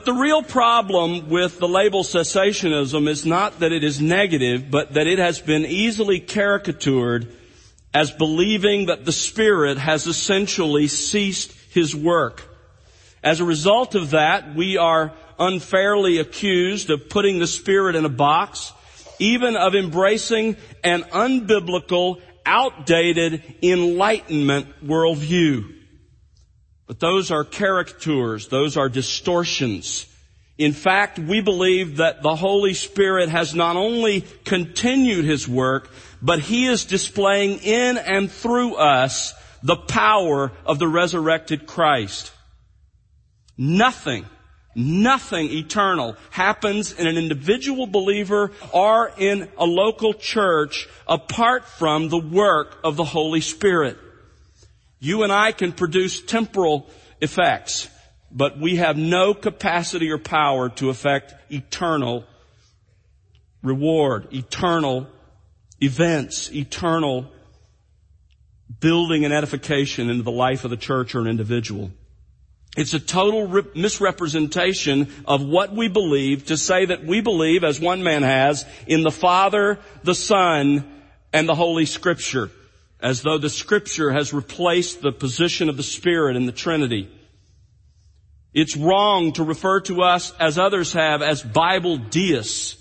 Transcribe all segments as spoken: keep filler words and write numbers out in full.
But the real problem with the label cessationism is not that it is negative, but that it has been easily caricatured as believing that the Spirit has essentially ceased His work. As a result of that, we are unfairly accused of putting the Spirit in a box, even of embracing an unbiblical, outdated Enlightenment worldview. But those are caricatures, those are distortions. In fact, we believe that the Holy Spirit has not only continued His work, but He is displaying in and through us the power of the resurrected Christ. Nothing, nothing eternal happens in an individual believer or in a local church apart from the work of the Holy Spirit. You and I can produce temporal effects, but we have no capacity or power to affect eternal reward, eternal events, eternal building and edification into the life of the church or an individual. It's a total re- misrepresentation of what we believe to say that we believe, as one man has, in the Father, the Son, and the Holy Scripture, as though the Scripture has replaced the position of the Spirit in the Trinity. It's wrong to refer to us, as others have, as Bible deists.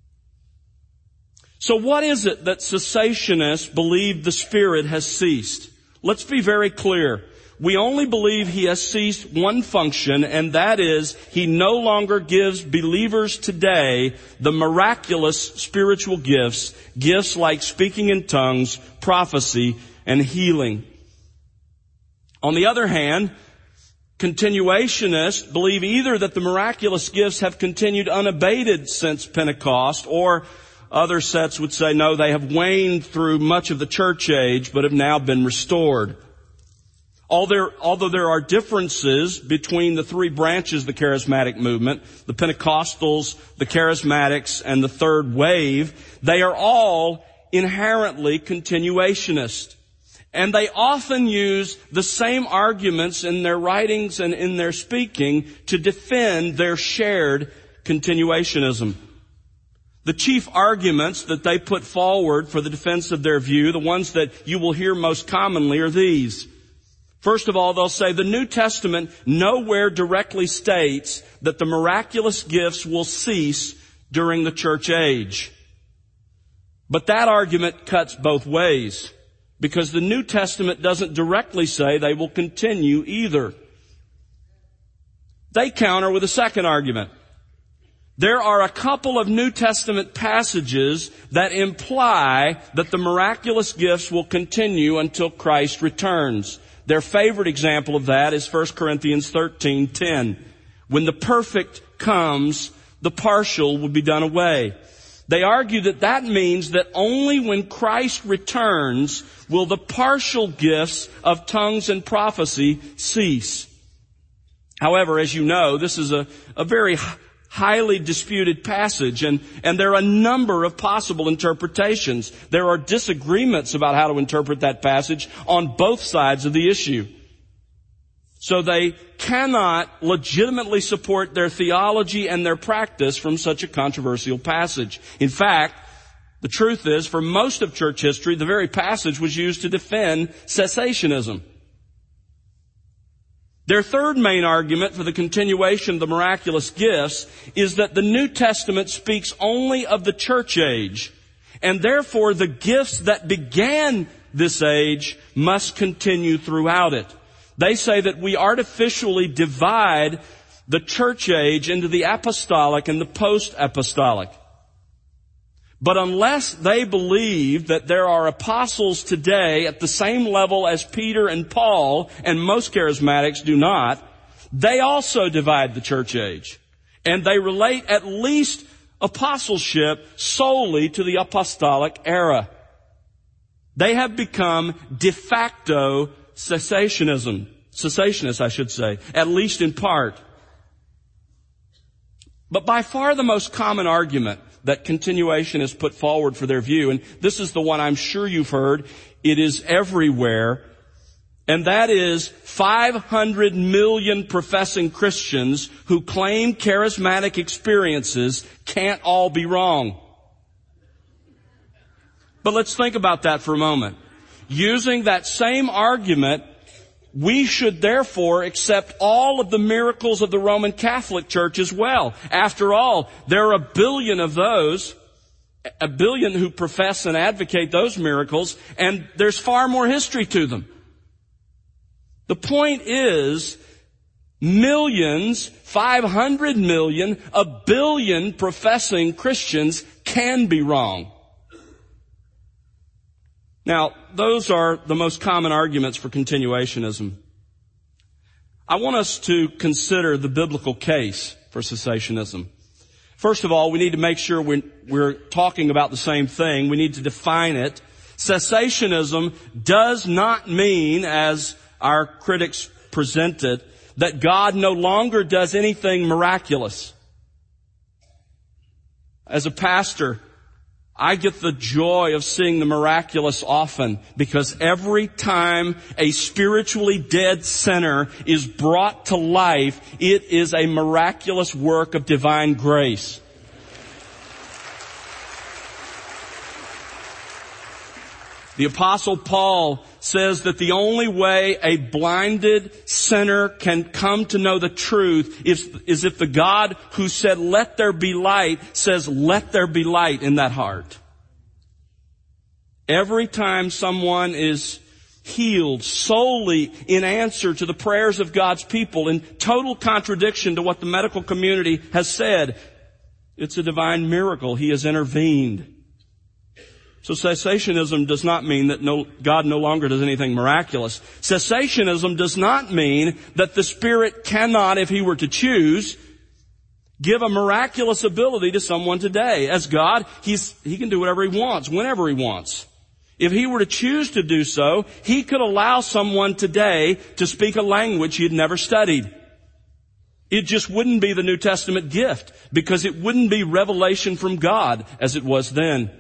So what is it that cessationists believe the Spirit has ceased? Let's be very clear. We only believe He has ceased one function, and that is He no longer gives believers today the miraculous spiritual gifts, gifts like speaking in tongues, prophecy, and healing. On the other hand, continuationists believe either that the miraculous gifts have continued unabated since Pentecost, or other sets would say, no, they have waned through much of the church age, but have now been restored. Although there are differences between the three branches of the charismatic movement, the Pentecostals, the Charismatics, and the third wave, they are all inherently continuationist. And they often use the same arguments in their writings and in their speaking to defend their shared continuationism. The chief arguments that they put forward for the defense of their view, the ones that you will hear most commonly, are these. First of all, they'll say the New Testament nowhere directly states that the miraculous gifts will cease during the church age. But that argument cuts both ways, because the New Testament doesn't directly say they will continue either. They counter with a second argument. There are a couple of New Testament passages that imply that the miraculous gifts will continue until Christ returns. Their favorite example of that is First Corinthians thirteen ten. When the perfect comes, the partial will be done away. They argue that that means that only when Christ returns will the partial gifts of tongues and prophecy cease. However, as you know, this is a, a very highly disputed passage, and, and there are a number of possible interpretations. There are disagreements about how to interpret that passage on both sides of the issue. So they cannot legitimately support their theology and their practice from such a controversial passage. In fact, the truth is, for most of church history, the very passage was used to defend cessationism. Their third main argument for the continuation of the miraculous gifts is that the New Testament speaks only of the church age, and therefore the gifts that began this age must continue throughout it. They say that we artificially divide the church age into the apostolic and the post-apostolic. But unless they believe that there are apostles today at the same level as Peter and Paul, and most charismatics do not, they also divide the church age. And they relate at least apostleship solely to the apostolic era. They have become de facto cessationism, cessationists, I should say, at least in part. But by far the most common argument that continuation is put forward for their view, and this is the one I'm sure you've heard, it is everywhere, And that is five hundred million professing Christians who claim charismatic experiences can't all be wrong. But let's think about that for a moment. Using that same argument, we should therefore accept all of the miracles of the Roman Catholic Church as well. After all, there are a billion of those, a billion who profess and advocate those miracles, and there's far more history to them. The point is, millions, five hundred million, a billion professing Christians can be wrong. Now, those are the most common arguments for continuationism. I want us to consider the biblical case for cessationism. First of all, we need to make sure we're, we're talking about the same thing. We need to define it. Cessationism does not mean, as our critics present it, that God no longer does anything miraculous. As a pastor, I get the joy of seeing the miraculous often, because every time a spiritually dead sinner is brought to life, it is a miraculous work of divine grace. The Apostle Paul says that the only way a blinded sinner can come to know the truth is, is if the God who said, "Let there be light," says, "Let there be light" in that heart. Every time someone is healed solely in answer to the prayers of God's people, in total contradiction to what the medical community has said, it's a divine miracle. He has intervened. So cessationism does not mean that no, God no longer does anything miraculous. Cessationism does not mean that the Spirit cannot, if He were to choose, give a miraculous ability to someone today. As God, He's, He can do whatever He wants, whenever He wants. If He were to choose to do so, He could allow someone today to speak a language he had never studied. It just wouldn't be the New Testament gift, because it wouldn't be revelation from God as it was then.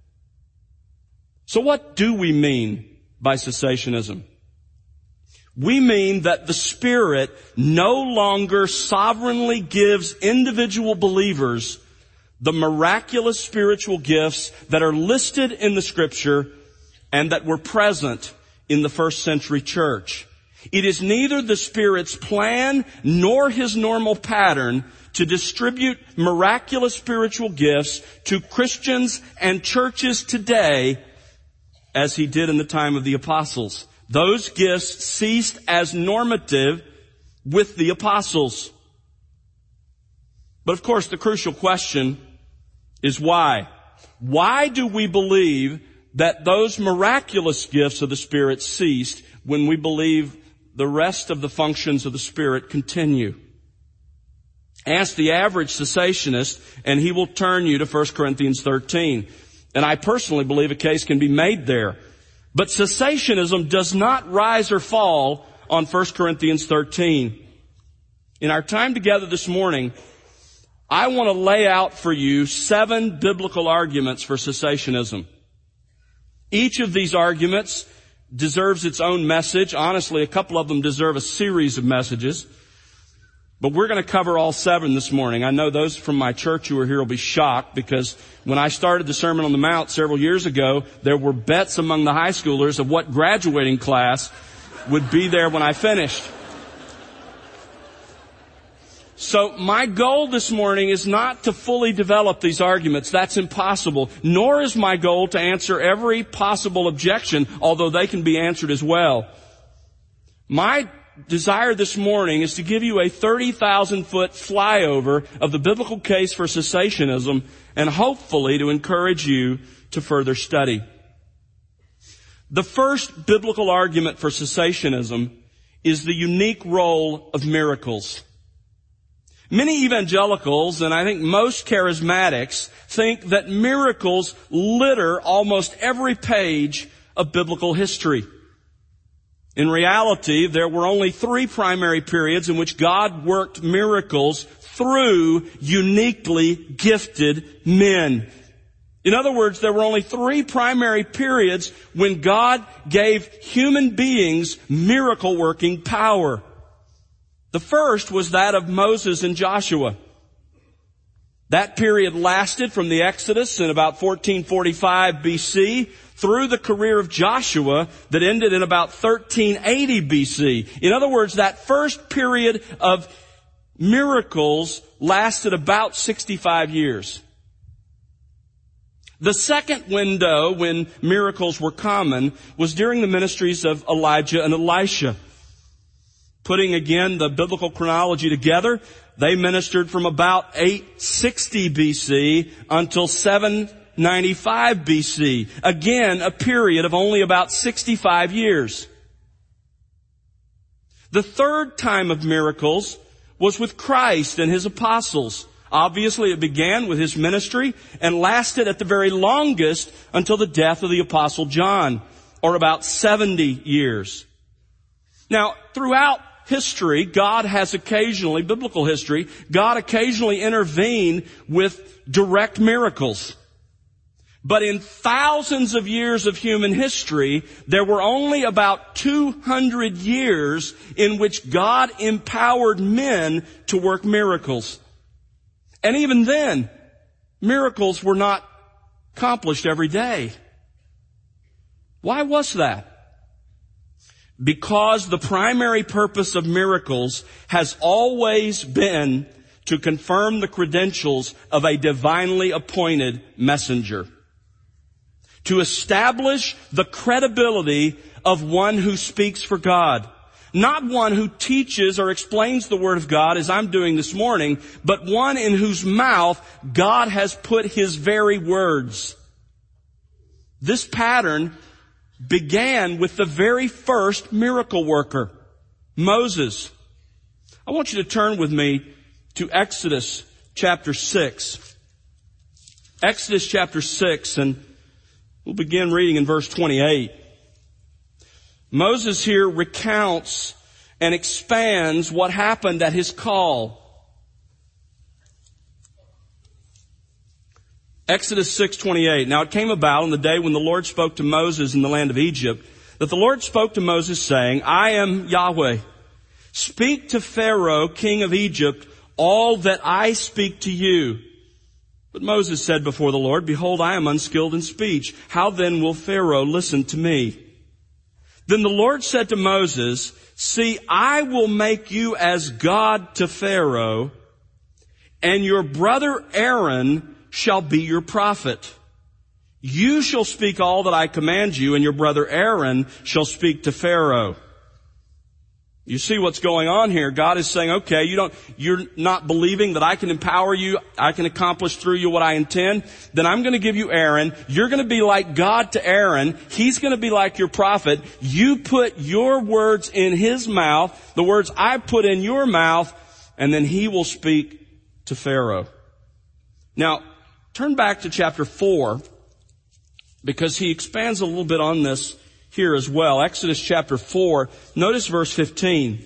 So what do we mean by cessationism? We mean that the Spirit no longer sovereignly gives individual believers the miraculous spiritual gifts that are listed in the Scripture and that were present in the first century church. It is neither the Spirit's plan nor His normal pattern to distribute miraculous spiritual gifts to Christians and churches today as He did in the time of the apostles. Those gifts ceased as normative with the apostles. But of course, the crucial question is why? Why do we believe that those miraculous gifts of the Spirit ceased when we believe the rest of the functions of the Spirit continue? Ask the average cessationist, and he will turn you to First Corinthians thirteen. And I personally believe a case can be made there. But cessationism does not rise or fall on First Corinthians thirteen. In our time together this morning, I want to lay out for you seven biblical arguments for cessationism. Each of these arguments deserves its own message. Honestly, a couple of them deserve a series of messages. But we're going to cover all seven this morning. I know those from my church who are here will be shocked, because when I started the Sermon on the Mount several years ago, there were bets among the high schoolers of what graduating class would be there when I finished. So my goal this morning is not to fully develop these arguments. That's impossible. Nor is my goal to answer every possible objection, although they can be answered as well. My desire this morning is to give you a thirty thousand foot flyover of the biblical case for cessationism, and hopefully to encourage you to further study. The first biblical argument for cessationism is the unique role of miracles. Many evangelicals, and I think most charismatics, think that miracles litter almost every page of biblical history. In reality, there were only three primary periods in which God worked miracles through uniquely gifted men. In other words, there were only three primary periods when God gave human beings miracle-working power. The first was that of Moses and Joshua. That period lasted from the Exodus in about fourteen forty-five B C through the career of Joshua that ended in about thirteen eighty B C. In other words, that first period of miracles lasted about sixty-five years. The second window when miracles were common was during the ministries of Elijah and Elisha. Putting again the biblical chronology together, they ministered from about eight sixty B C until seven ninety-five B C. Again, a period of only about sixty-five years. The third time of miracles was with Christ and His apostles. Obviously, it began with His ministry and lasted at the very longest until the death of the Apostle John, or about seventy years. Now, throughout history, God has occasionally, biblical history, God occasionally intervened with direct miracles. But in thousands of years of human history, there were only about two hundred years in which God empowered men to work miracles. And even then, miracles were not accomplished every day. Why was that? Because the primary purpose of miracles has always been to confirm the credentials of a divinely appointed messenger. To establish the credibility of one who speaks for God. Not one who teaches or explains the Word of God as I'm doing this morning, but one in whose mouth God has put His very words. This pattern began with the very first miracle worker, Moses. I want you to turn with me to Exodus chapter six. Exodus chapter six, and we'll begin reading in verse twenty-eight. Moses here recounts and expands what happened at his call. Exodus six twenty-eight. Now it came about on the day when the Lord spoke to Moses in the land of Egypt, that the Lord spoke to Moses saying, I am Yahweh. Speak to Pharaoh, king of Egypt, all that I speak to you. But Moses said before the Lord, Behold, I am unskilled in speech. How then will Pharaoh listen to me? Then the Lord said to Moses, See, I will make you as God to Pharaoh, and your brother Aaron shall be your prophet. You shall speak all that I command you, and your brother Aaron shall speak to Pharaoh. You see what's going on here. God is saying, okay, you don't, you're not believing that I can empower you, I can accomplish through you what I intend. Then I'm going to give you Aaron. You're going to be like God to Aaron. He's going to be like your prophet. You put your words in his mouth, the words I put in your mouth, and then he will speak to Pharaoh. Now, turn back to chapter four, because he expands a little bit on this here as well. Exodus chapter four, notice verse fifteen.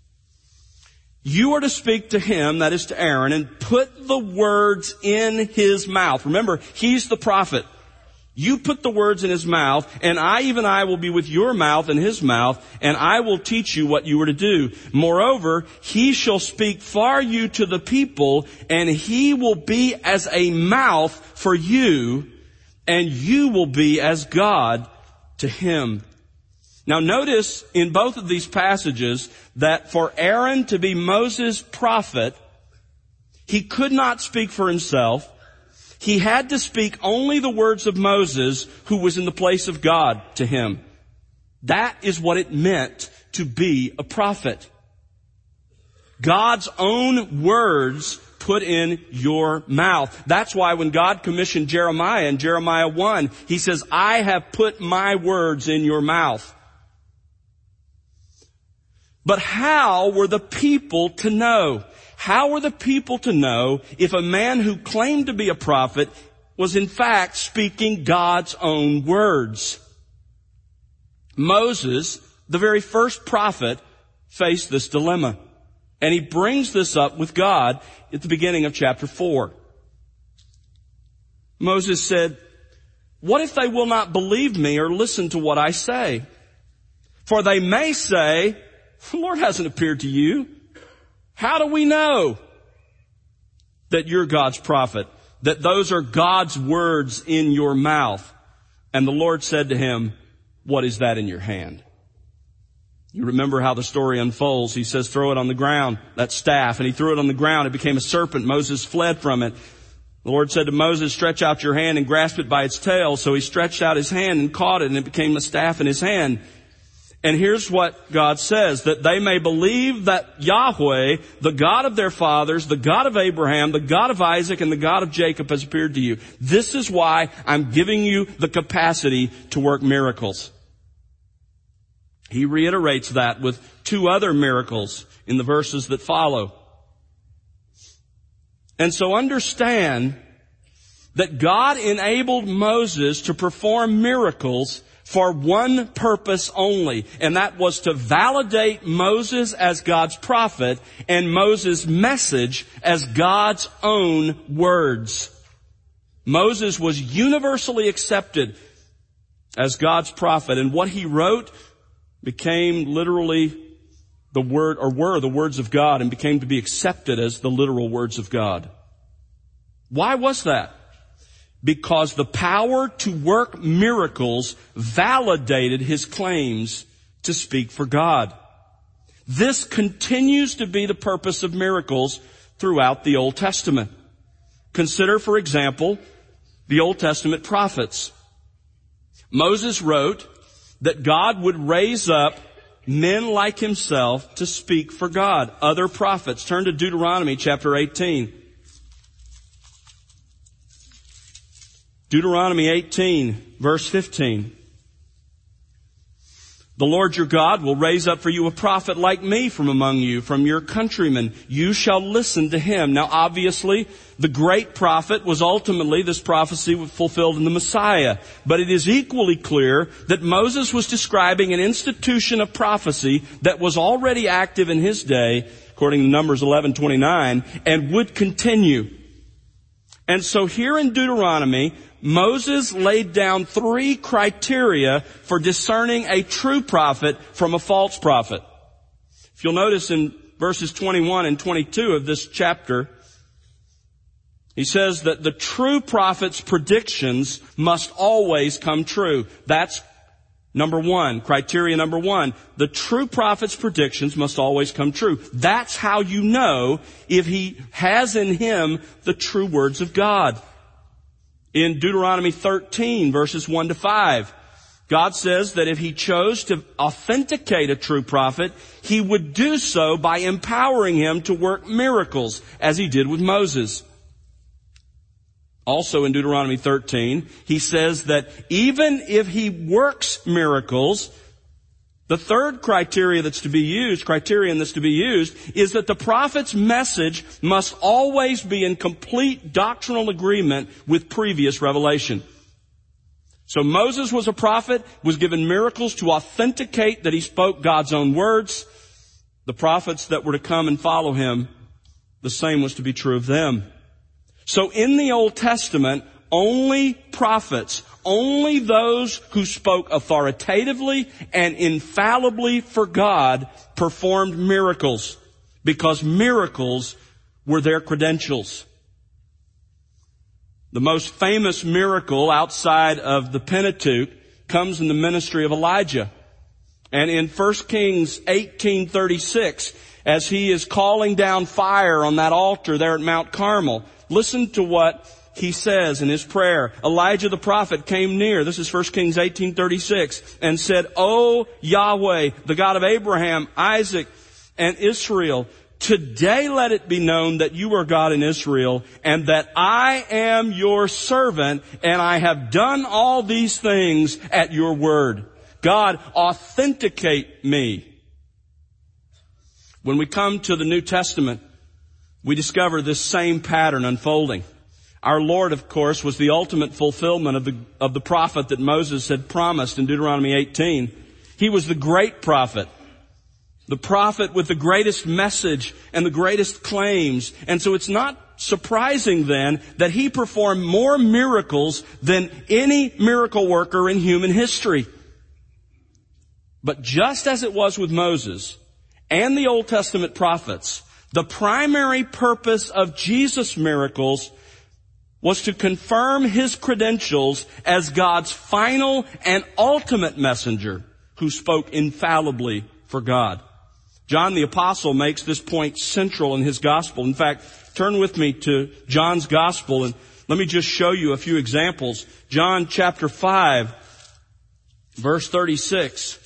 You are to speak to him, that is to Aaron, and put the words in his mouth. Remember, he's the prophet. You put the words in his mouth, and I, even I, will be with your mouth and his mouth, and I will teach you what you are to do. Moreover, he shall speak for you to the people, and he will be as a mouth for you, and you will be as God to him. Now notice in both of these passages that for Aaron to be Moses' prophet, he could not speak for himself. He had to speak only the words of Moses, who was in the place of God, to him. That is what it meant to be a prophet. God's own words put in your mouth. That's why when God commissioned Jeremiah in Jeremiah one, he says, I have put my words in your mouth. But how were the people to know? How were the people to know if a man who claimed to be a prophet was in fact speaking God's own words? Moses, the very first prophet, faced this dilemma. And he brings this up with God at the beginning of chapter four. Moses said, what if they will not believe me or listen to what I say? For they may say, the Lord hasn't appeared to you. How do we know that you're God's prophet? That those are God's words in your mouth? And the Lord said to him, what is that in your hand? You remember how the story unfolds. He says, throw it on the ground, that staff. And he threw it on the ground. It became a serpent. Moses fled from it. The Lord said to Moses, stretch out your hand and grasp it by its tail. So he stretched out his hand and caught it, and it became a staff in his hand. And here's what God says, that they may believe that Yahweh, the God of their fathers, the God of Abraham, the God of Isaac, and the God of Jacob has appeared to you. This is why I'm giving you the capacity to work miracles. He reiterates that with two other miracles in the verses that follow. And so understand that God enabled Moses to perform miracles for one purpose only, and that was to validate Moses as God's prophet and Moses' message as God's own words. Moses was universally accepted as God's prophet, and what he wrote became literally the word, or were the words of God, and became to be accepted as the literal words of God. Why was that? Because the power to work miracles validated his claims to speak for God. This continues to be the purpose of miracles throughout the Old Testament. Consider, for example, the Old Testament prophets. Moses wrote that God would raise up men like himself to speak for God, other prophets. Turn to Deuteronomy chapter eighteen. Deuteronomy eighteen, verse fifteen. The Lord your God will raise up for you a prophet like me from among you, from your countrymen. You shall listen to him. Now obviously, the great prophet was ultimately, this prophecy fulfilled in the Messiah. But it is equally clear that Moses was describing an institution of prophecy that was already active in his day, according to Numbers eleven twenty-nine, and would continue. And so here in Deuteronomy, Moses laid down three criteria for discerning a true prophet from a false prophet. If you'll notice in verses twenty-one and twenty-two of this chapter, he says that the true prophet's predictions must always come true. That's number one, criteria number one. The true prophet's predictions must always come true. That's how you know if he has in him the true words of God. In Deuteronomy thirteen, verses one to five, God says that if he chose to authenticate a true prophet, he would do so by empowering him to work miracles, as he did with Moses. Also in Deuteronomy thirteen, he says that even if he works miracles, the third criteria that's to be used, criterion that's to be used, is that the prophet's message must always be in complete doctrinal agreement with previous revelation. So Moses was a prophet, was given miracles to authenticate that he spoke God's own words. The prophets that were to come and follow him, the same was to be true of them. So in the Old Testament, only prophets, only those who spoke authoritatively and infallibly for God performed miracles, because miracles were their credentials. The most famous miracle outside of the Pentateuch comes in the ministry of Elijah. And in First Kings eighteen thirty-six, as he is calling down fire on that altar there at Mount Carmel, listen to what he says in his prayer. Elijah the prophet came near, this is First Kings eighteen thirty-six, and said, O Yahweh, the God of Abraham, Isaac, and Israel, today let it be known that you are God in Israel, and that I am your servant, and I have done all these things at your word. God, authenticate me. When we come to the New Testament, we discover this same pattern unfolding. Our Lord, of course, was the ultimate fulfillment of the, of the prophet that Moses had promised in Deuteronomy eighteen. He was the great prophet, the prophet with the greatest message and the greatest claims. And so it's not surprising then that he performed more miracles than any miracle worker in human history. But just as it was with Moses and the Old Testament prophets, the primary purpose of Jesus' miracles was to confirm his credentials as God's final and ultimate messenger who spoke infallibly for God. John the Apostle makes this point central in his gospel. In fact, turn with me to John's gospel and let me just show you a few examples. John chapter five, verse thirty-six.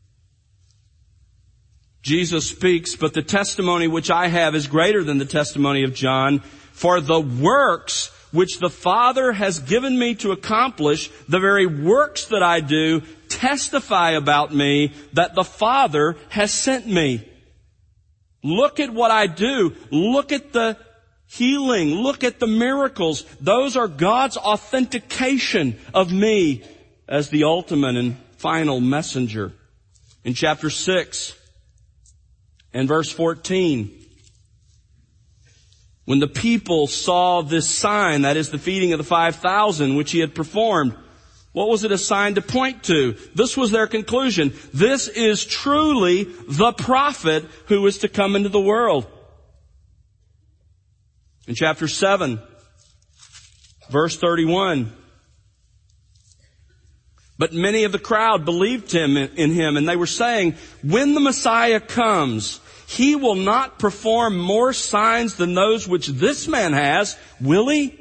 Jesus speaks, "But the testimony which I have is greater than the testimony of John, for the works which the Father has given me to accomplish, the very works that I do, testify about me that the Father has sent me." Look at what I do. Look at the healing. Look at the miracles. Those are God's authentication of me as the ultimate and final messenger. In chapter six and verse fourteen, when the people saw this sign, that is the feeding of the five thousand, which he had performed, what was it a sign to point to? This was their conclusion. This is truly the prophet who is to come into the world. In chapter seven, verse thirty-one, "But many of the crowd believed him in him, and they were saying, 'When the Messiah comes, he will not perform more signs than those which this man has, will he?'"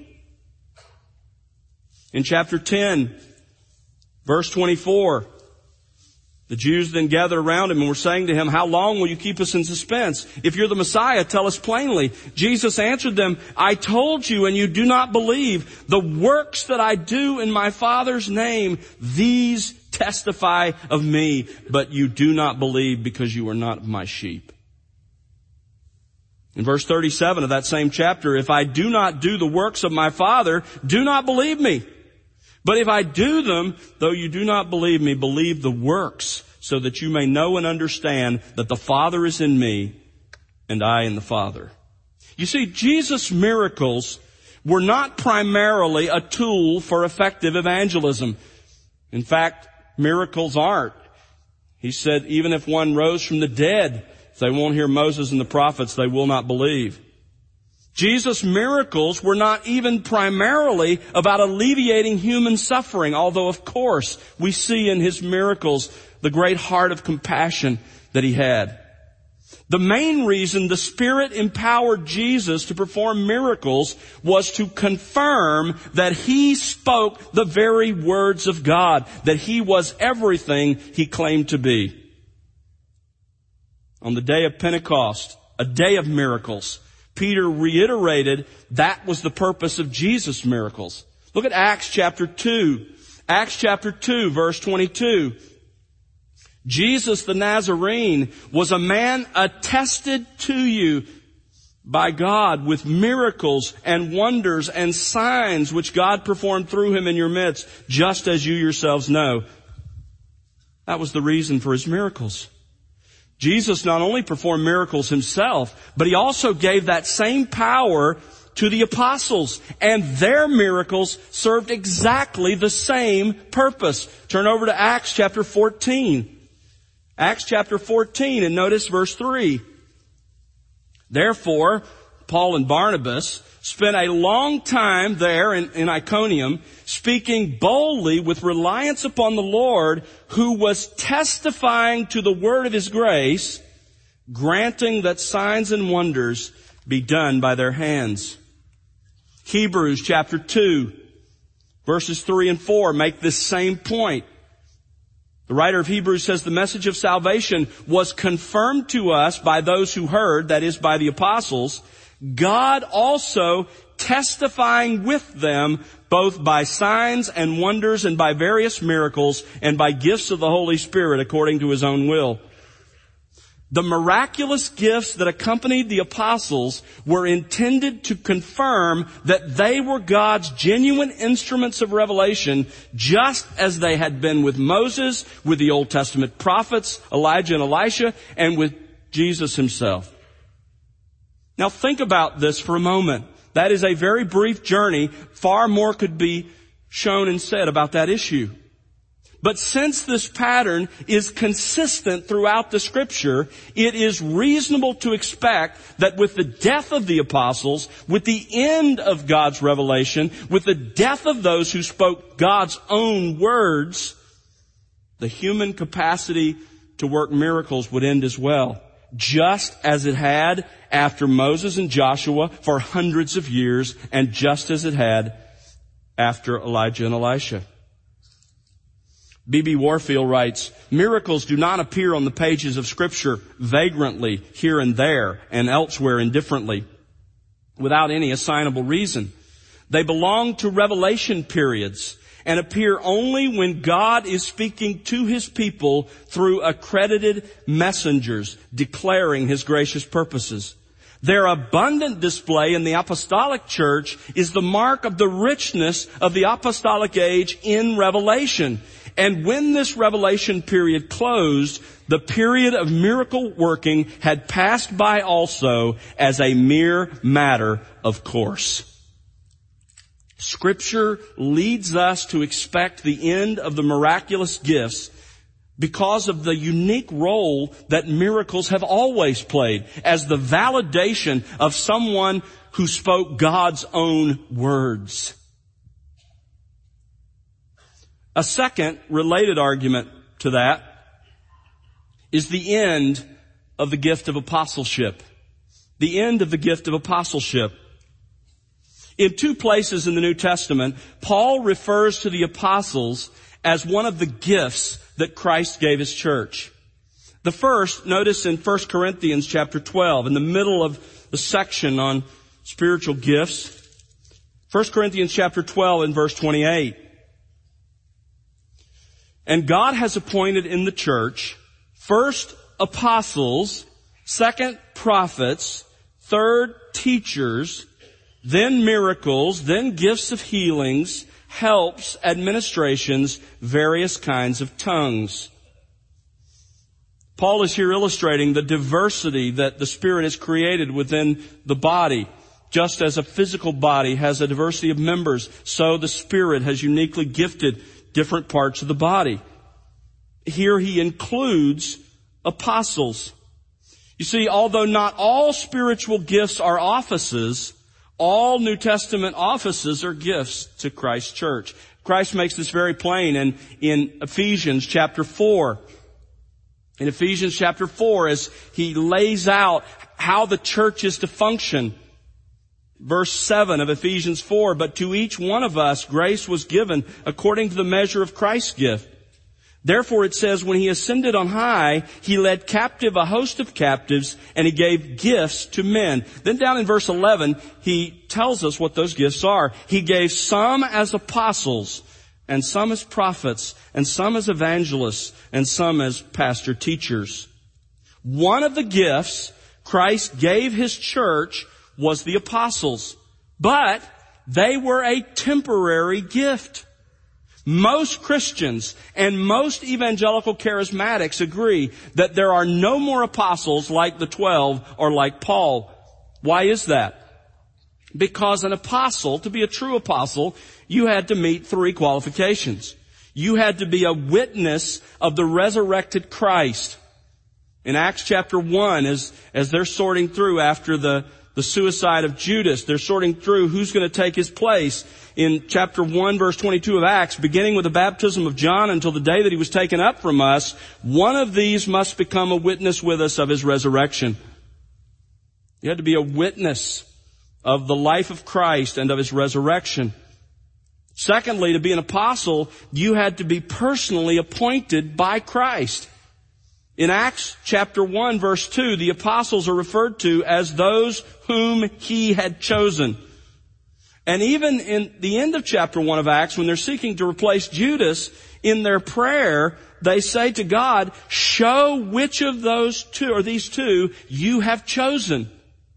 In chapter ten, verse twenty-four, the Jews then gathered around him and were saying to him, "How long will you keep us in suspense? If you're the Messiah, tell us plainly." Jesus answered them, "I told you and you do not believe. The works that I do in my Father's name, these testify of me, but you do not believe because you are not of my sheep." In verse thirty-seven of that same chapter, "If I do not do the works of my Father, do not believe me. But if I do them, though you do not believe me, believe the works, so that you may know and understand that the Father is in me and I in the Father." You see, Jesus' miracles were not primarily a tool for effective evangelism. In fact, miracles aren't. He said, even if one rose from the dead, if they won't hear Moses and the prophets, they will not believe. Jesus' miracles were not even primarily about alleviating human suffering, although of course we see in his miracles the great heart of compassion that he had. The main reason the Spirit empowered Jesus to perform miracles was to confirm that he spoke the very words of God, that he was everything he claimed to be. On the day of Pentecost, a day of miracles, Peter reiterated that was the purpose of Jesus' miracles. Look at Acts chapter two. Acts chapter two, verse twenty-two. "Jesus the Nazarene was a man attested to you by God with miracles and wonders and signs which God performed through him in your midst, just as you yourselves know." That was the reason for his miracles. Jesus not only performed miracles himself, but he also gave that same power to the apostles, and their miracles served exactly the same purpose. Turn over to Acts chapter fourteen. Acts chapter fourteen, and notice verse three. "Therefore, Paul and Barnabas spent a long time there in, in Iconium, speaking boldly with reliance upon the Lord, who was testifying to the word of his grace, granting that signs and wonders be done by their hands." Hebrews chapter two, verses three and four make this same point. The writer of Hebrews says the message of salvation was confirmed to us by those who heard, that is, by the apostles, God also testifying with them both by signs and wonders and by various miracles and by gifts of the Holy Spirit according to his own will. The miraculous gifts that accompanied the apostles were intended to confirm that they were God's genuine instruments of revelation, just as they had been with Moses, with the Old Testament prophets, Elijah and Elisha, and with Jesus himself. Now think about this for a moment. That is a very brief journey. Far more could be shown and said about that issue. But since this pattern is consistent throughout the Scripture, it is reasonable to expect that with the death of the apostles, with the end of God's revelation, with the death of those who spoke God's own words, the human capacity to work miracles would end as well, just as it had after Moses and Joshua for hundreds of years, and just as it had after Elijah and Elisha. B B Warfield writes, miracles do not appear on the pages of Scripture vagrantly here and there and elsewhere indifferently, without any assignable reason. They belong to revelation periods and appear only when God is speaking to His people through accredited messengers declaring His gracious purposes. Their abundant display in the apostolic church is the mark of the richness of the apostolic age in revelation. And when this revelation period closed, the period of miracle working had passed by also as a mere matter of course. Scripture leads us to expect the end of the miraculous gifts because of the unique role that miracles have always played as the validation of someone who spoke God's own words. A second related argument to that is the end of the gift of apostleship. The end of the gift of apostleship. In two places in the New Testament, Paul refers to the apostles as one of the gifts that Christ gave His church. The first, notice in First Corinthians chapter twelve, in the middle of the section on spiritual gifts, First Corinthians chapter twelve and verse twenty-eight. And God has appointed in the church, first apostles, second prophets, third teachers, then miracles, then gifts of healings, helps, administrations, various kinds of tongues. Paul is here illustrating the diversity that the Spirit has created within the body. Just as a physical body has a diversity of members, so the Spirit has uniquely gifted different parts of the body. Here he includes apostles. You see, although not all spiritual gifts are offices, all New Testament offices are gifts to Christ's church. Christ makes this very plain in, in Ephesians chapter four. In Ephesians chapter four, as he lays out how the church is to function. Verse seven of Ephesians four, but to each one of us grace was given according to the measure of Christ's gift. Therefore it says, when He ascended on high, He led captive a host of captives, and He gave gifts to men. Then down in verse eleven, He tells us what those gifts are. He gave some as apostles, and some as prophets, and some as evangelists, and some as pastor teachers. One of the gifts Christ gave His church was the apostles, but they were a temporary gift. Most Christians and most evangelical charismatics agree that there are no more apostles like the twelve or like Paul. Why is that? Because an apostle, to be a true apostle, you had to meet three qualifications. You had to be a witness of the resurrected Christ. In Acts chapter one, as, as they're sorting through after the, the suicide of Judas, they're sorting through who's going to take his place. In chapter one, verse twenty-two of Acts, beginning with the baptism of John until the day that he was taken up from us, one of these must become a witness with us of his resurrection. You had to be a witness of the life of Christ and of his resurrection. Secondly, to be an apostle, you had to be personally appointed by Christ. In Acts chapter one, verse two, the apostles are referred to as those whom He had chosen. And even in the end of chapter one of Acts, when they're seeking to replace Judas, in their prayer, they say to God, show which of those two, or these two, you have chosen.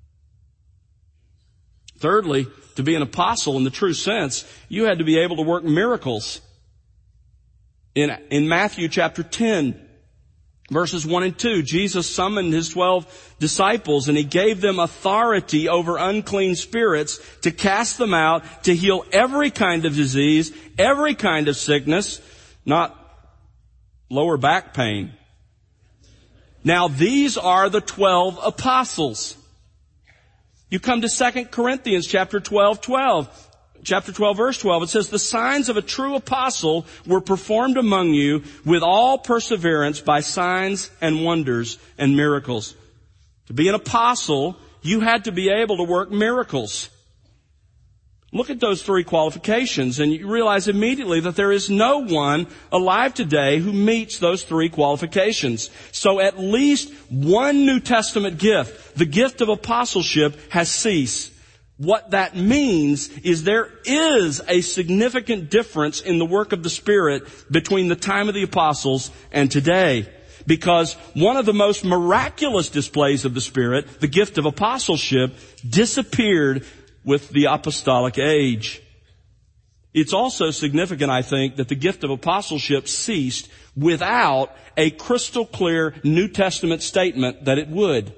Thirdly, to be an apostle in the true sense, you had to be able to work miracles. In, in Matthew chapter ten, Verses one and two, Jesus summoned his twelve disciples and he gave them authority over unclean spirits to cast them out, to heal every kind of disease, every kind of sickness, not lower back pain. Now these are the twelve apostles. You come to Second Corinthians chapter twelve, twelve. Chapter twelve, verse twelve, it says, the signs of a true apostle were performed among you with all perseverance by signs and wonders and miracles. To be an apostle, you had to be able to work miracles. Look at those three qualifications and you realize immediately that there is no one alive today who meets those three qualifications. So at least one New Testament gift, the gift of apostleship, has ceased. What that means is there is a significant difference in the work of the Spirit between the time of the apostles and today. Because one of the most miraculous displays of the Spirit, the gift of apostleship, disappeared with the apostolic age. It's also significant, I think, that the gift of apostleship ceased without a crystal clear New Testament statement that it would.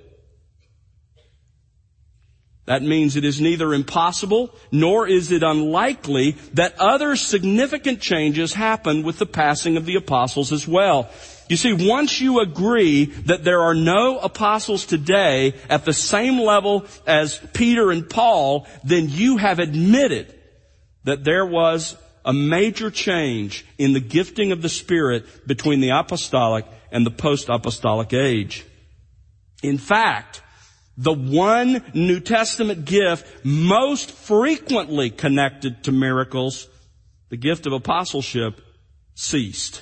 That means it is neither impossible nor is it unlikely that other significant changes happen with the passing of the apostles as well. You see, once you agree that there are no apostles today at the same level as Peter and Paul, then you have admitted that there was a major change in the gifting of the Spirit between the apostolic and the post-apostolic age. In fact, the one New Testament gift most frequently connected to miracles, the gift of apostleship, ceased.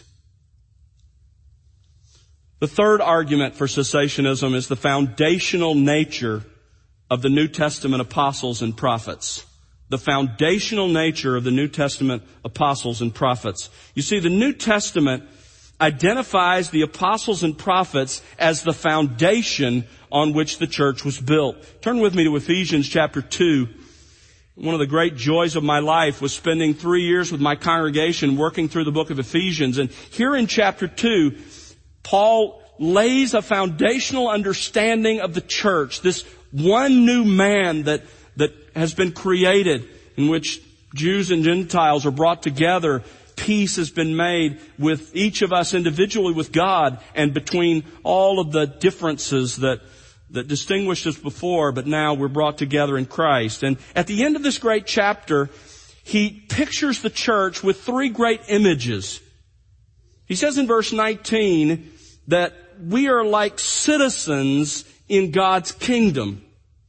The third argument for cessationism is the foundational nature of the New Testament apostles and prophets. The foundational nature of the New Testament apostles and prophets. You see, the New Testament identifies the apostles and prophets as the foundation on which the church was built. Turn with me to Ephesians chapter two. One of the great joys of my life was spending three years with my congregation working through the book of Ephesians. And here in chapter two, Paul lays a foundational understanding of the church, this one new man that, that has been created, in which Jews and Gentiles are brought together. Peace has been made with each of us individually with God and between all of the differences that that distinguished us before, but now we're brought together in Christ. And at the end of this great chapter, he pictures the church with three great images. He says in verse nineteen that we are like citizens in God's kingdom.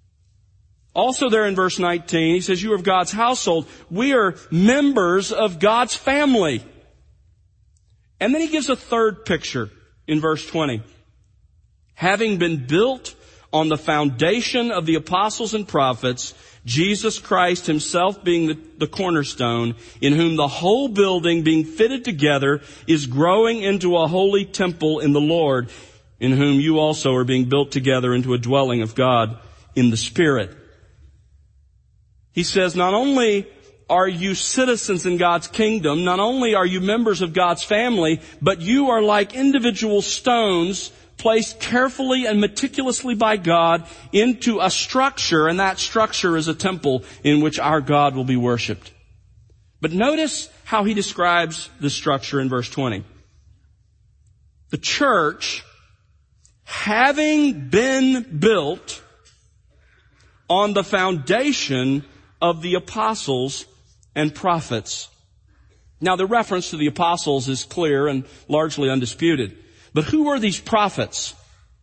Also there in verse nineteen, he says, you are of God's household. We are members of God's family. And then he gives a third picture in verse twenty. Having been built on the foundation of the apostles and prophets, Jesus Christ himself being the, the cornerstone, in whom the whole building being fitted together is growing into a holy temple in the Lord, in whom you also are being built together into a dwelling of God in the Spirit. He says, not only are you citizens in God's kingdom, not only are you members of God's family, but you are like individual stones placed carefully and meticulously by God into a structure, and that structure is a temple in which our God will be worshipped. But notice how he describes the structure in verse twenty. The church, having been built on the foundation of the apostles and prophets. Now, the reference to the apostles is clear and largely undisputed. But who are these prophets?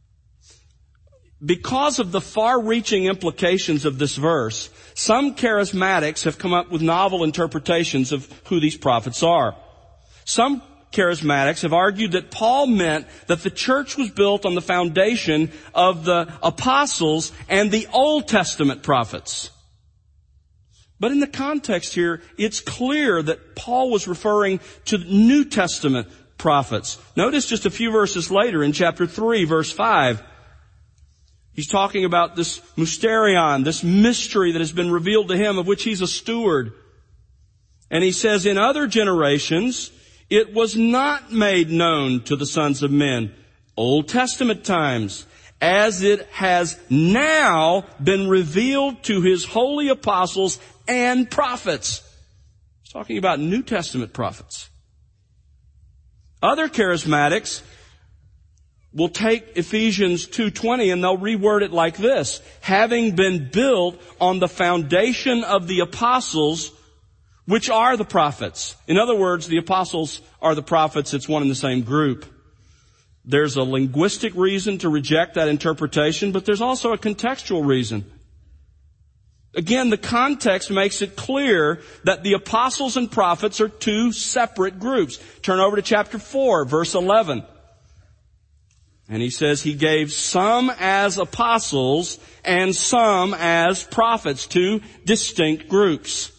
Because of the far-reaching implications of this verse, some charismatics have come up with novel interpretations of who these prophets are. Some charismatics have argued that Paul meant that the church was built on the foundation of the apostles and the Old Testament prophets. But in the context here, it's clear that Paul was referring to New Testament prophets. Notice just a few verses later in chapter three, verse five. He's talking about this mysterion, this mystery that has been revealed to him, of which he's a steward. And he says, in other generations, it was not made known to the sons of men Old Testament times, as it has now been revealed to his holy apostles and prophets. He's talking about New Testament prophets. Other charismatics will take Ephesians two twenty and they'll reword it like this: having been built on the foundation of the apostles, which are the prophets. In other words, the apostles are the prophets. It's one and the same group. There's a linguistic reason to reject that interpretation, but there's also a contextual reason. Again, the context makes it clear that the apostles and prophets are two separate groups. Turn over to chapter four, verse eleven. And he says he gave some as apostles and some as prophets, two distinct groups.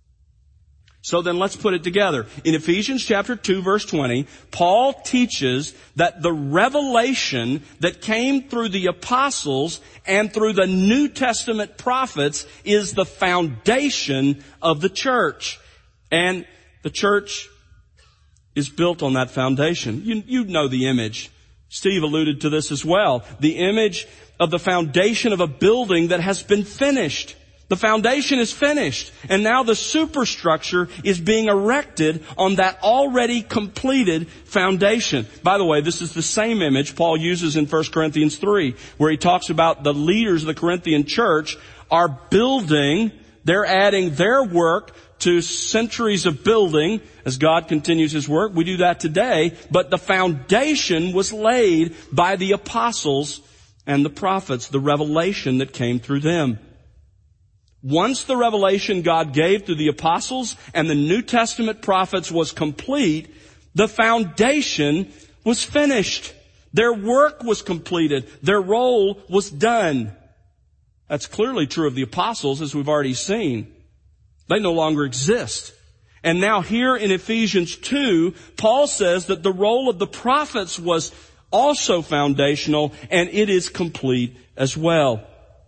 So then let's put it together. In Ephesians chapter two, verse twenty, Paul teaches that the revelation that came through the apostles and through the New Testament prophets is the foundation of the church. And the church is built on that foundation. You, you know the image. Steve alluded to this as well. The image of the foundation of a building that has been finished. The foundation is finished, and now the superstructure is being erected on that already completed foundation. By the way, this is the same image Paul uses in First Corinthians three, where he talks about the leaders of the Corinthian church are building, they're adding their work to centuries of building as God continues his work. We do that today, but the foundation was laid by the apostles and the prophets, the revelation that came through them. Once the revelation God gave through the apostles and the New Testament prophets was complete, the foundation was finished. Their work was completed. Their role was done. That's clearly true of the apostles, as we've already seen. They no longer exist. And now here in Ephesians two, Paul says that the role of the prophets was also foundational, and it is complete as well.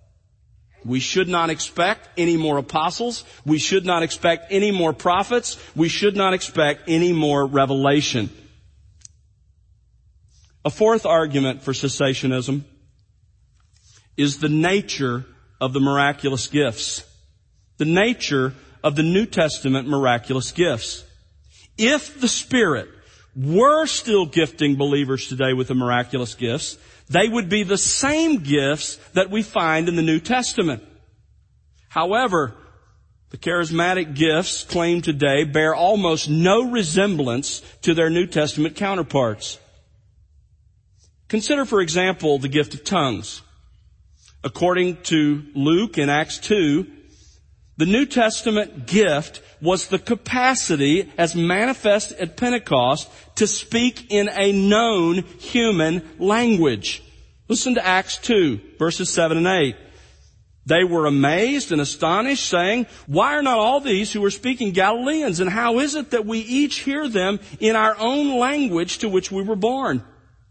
We should not expect any more apostles. We should not expect any more prophets. We should not expect any more revelation. A fourth argument for cessationism is the nature of the miraculous gifts. The nature of the New Testament miraculous gifts. If the Spirit were still gifting believers today with the miraculous gifts, they would be the same gifts that we find in the New Testament. However, the charismatic gifts claimed today bear almost no resemblance to their New Testament counterparts. Consider, for example, the gift of tongues. According to Luke in Acts two, the New Testament gift was the capacity, as manifest at Pentecost, to speak in a known human language. Listen to Acts two, verses seven and eight. They were amazed and astonished, saying, "Why are not all these who are speaking Galileans? And how is it that we each hear them in our own language to which we were born?"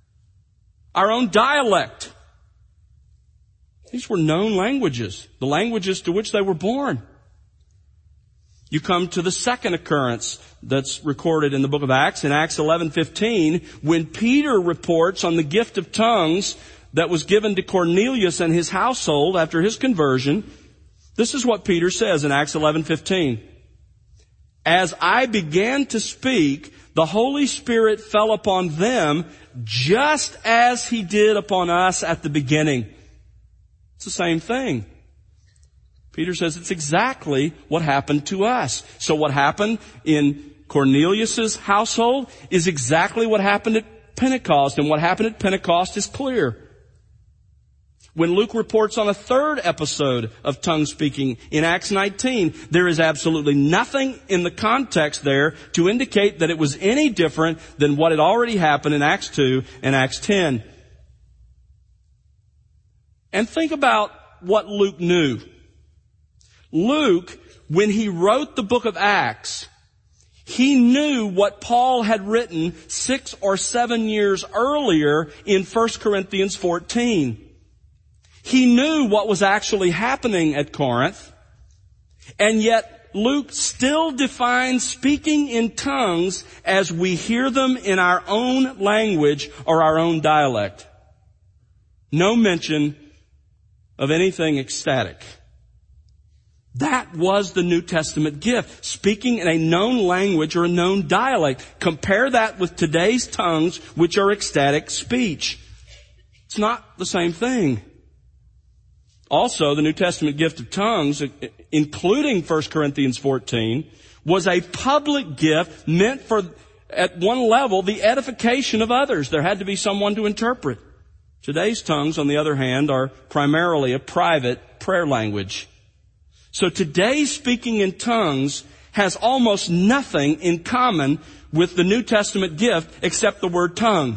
Our own dialect. These were known languages, the languages to which they were born. You come to the second occurrence that's recorded in the book of Acts, in Acts eleven fifteen, when Peter reports on the gift of tongues that was given to Cornelius and his household after his conversion. This is what Peter says in Acts eleven fifteen. "As I began to speak, the Holy Spirit fell upon them just as He did upon us at the beginning." It's the same thing. Peter says it's exactly what happened to us. So what happened in Cornelius' household is exactly what happened at Pentecost. And what happened at Pentecost is clear. When Luke reports on a third episode of tongue speaking in Acts nineteen, there is absolutely nothing in the context there to indicate that it was any different than what had already happened in Acts two and Acts ten. And think about what Luke knew. Luke, when he wrote the book of Acts, he knew what Paul had written six or seven years earlier in First Corinthians fourteen. He knew what was actually happening at Corinth, and yet Luke still defines speaking in tongues as we hear them in our own language or our own dialect. No mention of anything ecstatic. That was the New Testament gift, speaking in a known language or a known dialect. Compare that with today's tongues, which are ecstatic speech. It's not the same thing. Also, the New Testament gift of tongues, including First Corinthians fourteen, was a public gift meant for, at one level, the edification of others. There had to be someone to interpret. Today's tongues, on the other hand, are primarily a private prayer language. So today's speaking in tongues has almost nothing in common with the New Testament gift except the word tongue.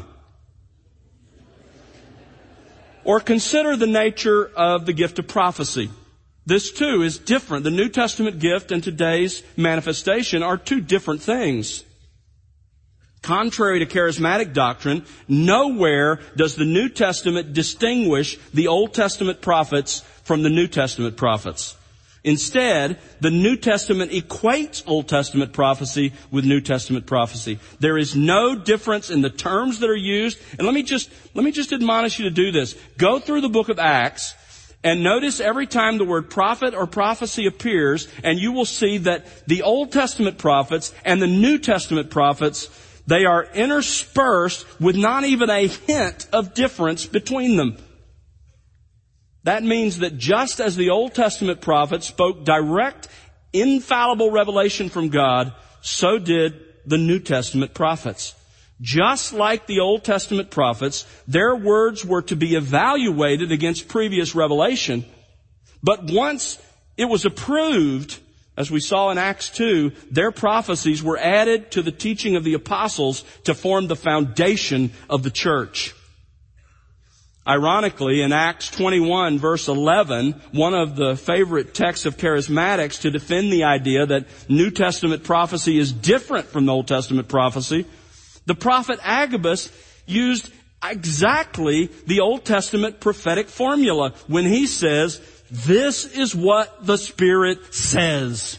Or consider the nature of the gift of prophecy. This too is different. The New Testament gift and today's manifestation are two different things. Contrary to charismatic doctrine, nowhere does the New Testament distinguish the Old Testament prophets from the New Testament prophets. Instead, the New Testament equates Old Testament prophecy with New Testament prophecy. There is no difference in the terms that are used. And let me just, let me just admonish you to do this. Go through the book of Acts and notice every time the word prophet or prophecy appears, and you will see that the Old Testament prophets and the New Testament prophets, they are interspersed with not even a hint of difference between them. That means that just as the Old Testament prophets spoke direct, infallible revelation from God, so did the New Testament prophets. Just like the Old Testament prophets, their words were to be evaluated against previous revelation. But once it was approved, as we saw in Acts two, their prophecies were added to the teaching of the apostles to form the foundation of the church. Ironically, in Acts twenty-one, verse eleven, one of the favorite texts of charismatics to defend the idea that New Testament prophecy is different from the Old Testament prophecy, the prophet Agabus used exactly the Old Testament prophetic formula when he says, "This is what the Spirit says."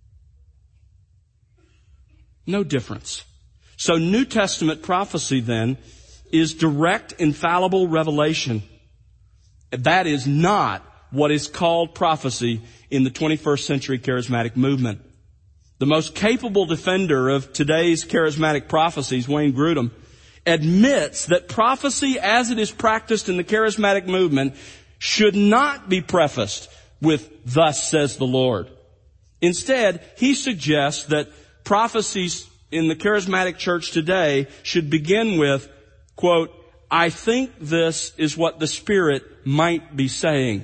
No difference. So New Testament prophecy then is direct, infallible revelation. That is not what is called prophecy in the twenty-first century charismatic movement. The most capable defender of today's charismatic prophecies, Wayne Grudem, admits that prophecy as it is practiced in the charismatic movement should not be prefaced with, "Thus says the Lord." Instead, he suggests that prophecies in the charismatic church today should begin with, quote, "I think this is what the Spirit might be saying."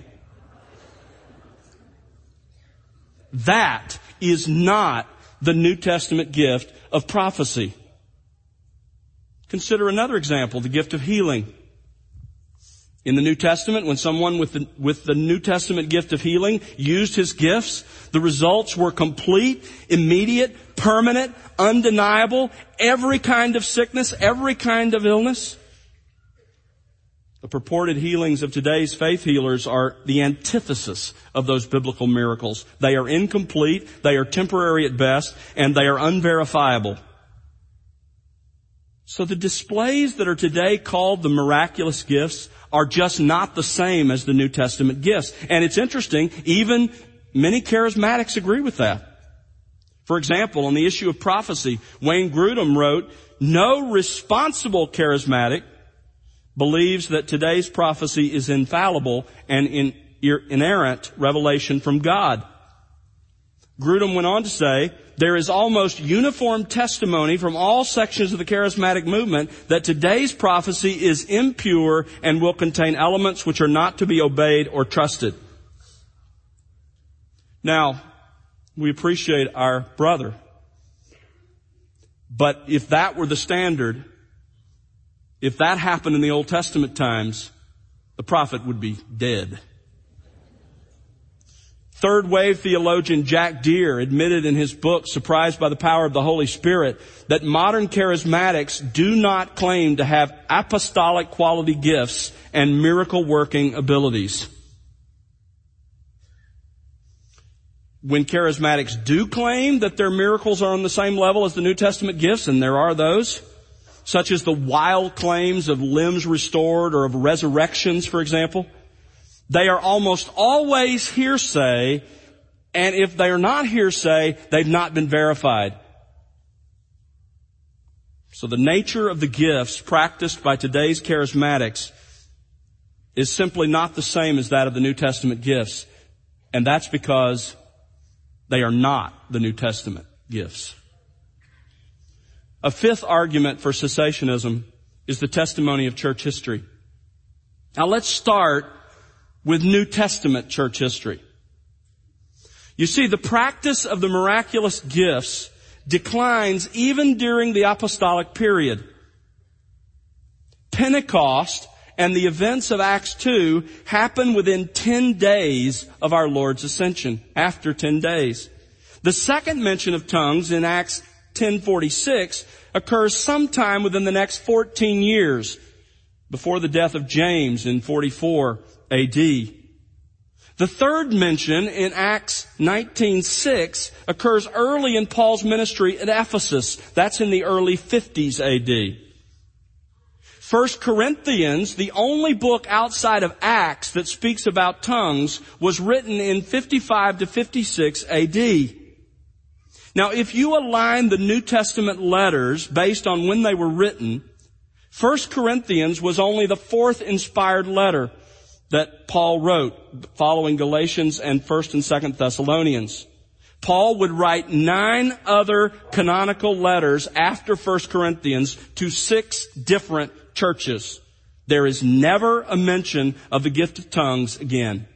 That is not the New Testament gift of prophecy. Consider another example, the gift of healing. In the New Testament, when someone with the, with the New Testament gift of healing used his gifts, the results were complete, immediate, permanent, undeniable, every kind of sickness, every kind of illness. The purported healings of today's faith healers are the antithesis of those biblical miracles. They are incomplete, they are temporary at best, and they are unverifiable. So the displays that are today called the miraculous gifts are just not the same as the New Testament gifts. And it's interesting, even many charismatics agree with that. For example, on the issue of prophecy, Wayne Grudem wrote, "No responsible charismatic believes that today's prophecy is infallible and in, inerrant revelation from God." Grudem went on to say, "There is almost uniform testimony from all sections of the charismatic movement that today's prophecy is impure and will contain elements which are not to be obeyed or trusted." Now, we appreciate our brother, but if that were the standard, if that happened in the Old Testament times, the prophet would be dead. Third wave theologian Jack Deere admitted in his book, Surprised by the Power of the Holy Spirit, that modern charismatics do not claim to have apostolic quality gifts and miracle working abilities. When charismatics do claim that their miracles are on the same level as the New Testament gifts, and there are those, such as the wild claims of limbs restored or of resurrections, for example, they are almost always hearsay, and if they are not hearsay, they've not been verified. So the nature of the gifts practiced by today's charismatics is simply not the same as that of the New Testament gifts, and that's because they are not the New Testament gifts. A fifth argument for cessationism is the testimony of church history. Now let's start with New Testament church history. You see, the practice of the miraculous gifts declines even during the apostolic period. Pentecost and the events of Acts two happen within ten days of our Lord's ascension, after ten days. The second mention of tongues in Acts ten forty-six occurs sometime within the next fourteen years, before the death of James in forty-four A D. The third mention in Acts nineteen six occurs early in Paul's ministry at Ephesus. That's in the early fifties A D. First Corinthians, the only book outside of Acts that speaks about tongues, was written in fifty-five to fifty-six A D. Now, if you align the New Testament letters based on when they were written, First Corinthians was only the fourth inspired letter that Paul wrote, following Galatians and First and Second Thessalonians. Paul would write nine other canonical letters after First Corinthians to six different churches. There is never a mention of the gift of tongues again.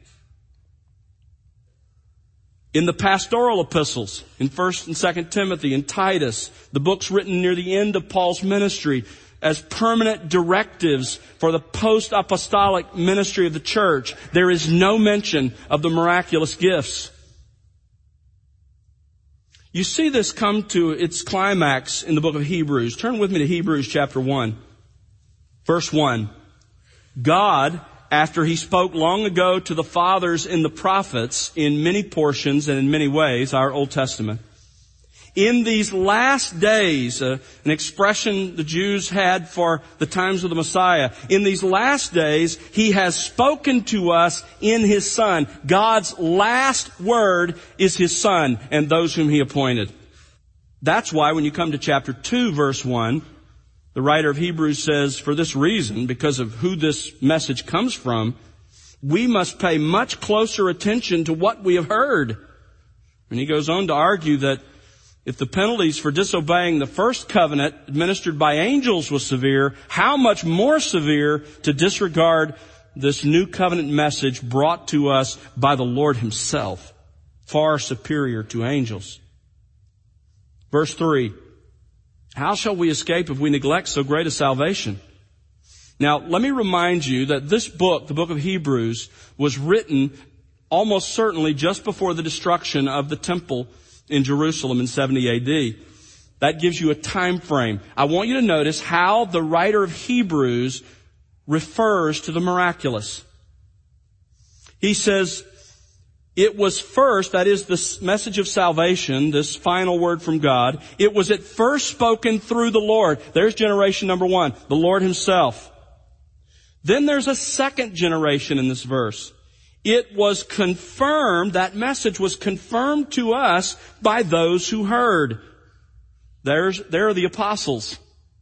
In the pastoral epistles, in First and Second Timothy and Titus, the books written near the end of Paul's ministry as permanent directives for the post-apostolic ministry of the church, there is no mention of the miraculous gifts. You see this come to its climax in the book of Hebrews. Turn with me to Hebrews chapter one. Verse one. God, after He spoke long ago to the fathers in the prophets in many portions and in many ways, our Old Testament, in these last days, uh, an expression the Jews had for the times of the Messiah, in these last days, He has spoken to us in His Son. God's last word is His Son and those whom He appointed. That's why when you come to chapter two, verse one, the writer of Hebrews says, for this reason, because of who this message comes from, we must pay much closer attention to what we have heard. And he goes on to argue that if the penalties for disobeying the first covenant administered by angels was severe, how much more severe to disregard this new covenant message brought to us by the Lord Himself, far superior to angels. Verse three, how shall we escape if we neglect so great a salvation? Now, let me remind you that this book, the book of Hebrews, was written almost certainly just before the destruction of the temple in Jerusalem in seventy A D. That gives you a time frame. I want you to notice how the writer of Hebrews refers to the miraculous. He says, it was first, that is this message of salvation, this final word from God, it was at first spoken through the Lord. There's generation number one, the Lord Himself. Then there's a second generation in this verse. It was confirmed, that message was confirmed to us by those who heard. There's, there are the apostles.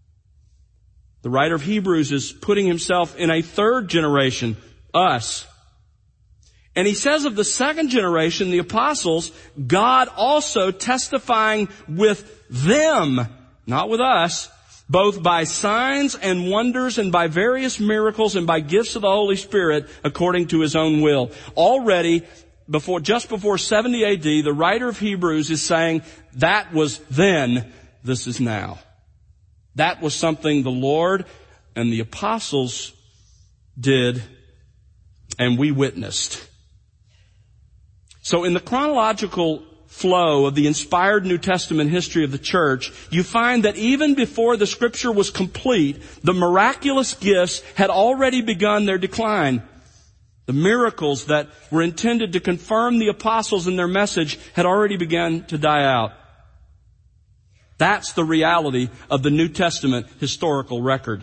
The writer of Hebrews is putting himself in a third generation, us. And he says of the second generation, the apostles, God also testifying with them, not with us, both by signs and wonders and by various miracles and by gifts of the Holy Spirit according to His own will. Already, before, just before seventy A D, the writer of Hebrews is saying, that was then, this is now. That was something the Lord and the apostles did, and we witnessed. So in the chronological flow of the inspired New Testament history of the church, you find that even before the Scripture was complete, the miraculous gifts had already begun their decline. The miracles that were intended to confirm the apostles in their message had already begun to die out. That's the reality of the New Testament historical record.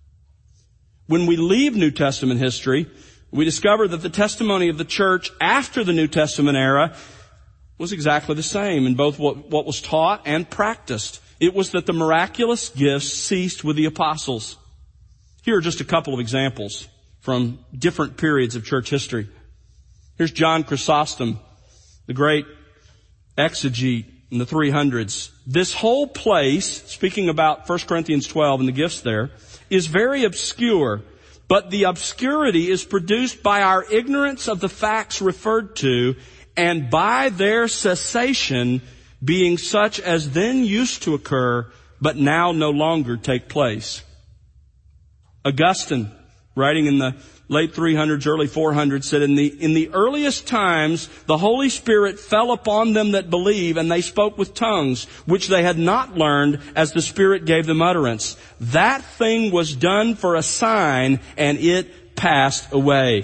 When we leave New Testament history, we discover that the testimony of the church after the New Testament era was exactly the same in both what, what was taught and practiced. It was that the miraculous gifts ceased with the apostles. Here are just a couple of examples from different periods of church history. Here's John Chrysostom, the great exegete in the three hundreds. This whole place, speaking about First Corinthians twelve and the gifts there, is very obscure, but the obscurity is produced by our ignorance of the facts referred to and by their cessation being such as then used to occur, but now no longer take place. Augustine, writing in the late three hundreds, early four hundreds, said, in the, in the earliest times, the Holy Spirit fell upon them that believe, and they spoke with tongues, which they had not learned as the Spirit gave them utterance. That thing was done for a sign, and it passed away.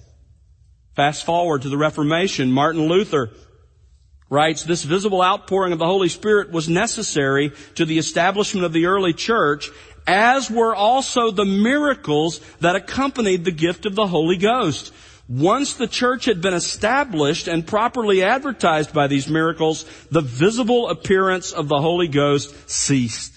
Fast forward to the Reformation. Martin Luther writes, this visible outpouring of the Holy Spirit was necessary to the establishment of the early church, as were also the miracles that accompanied the gift of the Holy Ghost. Once the church had been established and properly advertised by these miracles, the visible appearance of the Holy Ghost ceased.